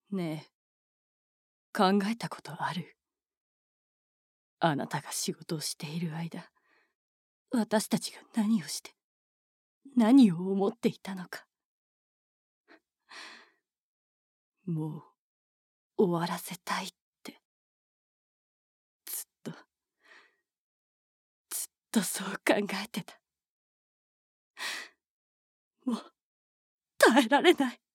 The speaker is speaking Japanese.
ねえ、考えたことある？あなたが仕事をしている間、私たちが何をして、何を思っていたのか。もう終わらせたいって。ずっと、ずっとそう考えてた。もう耐えられない。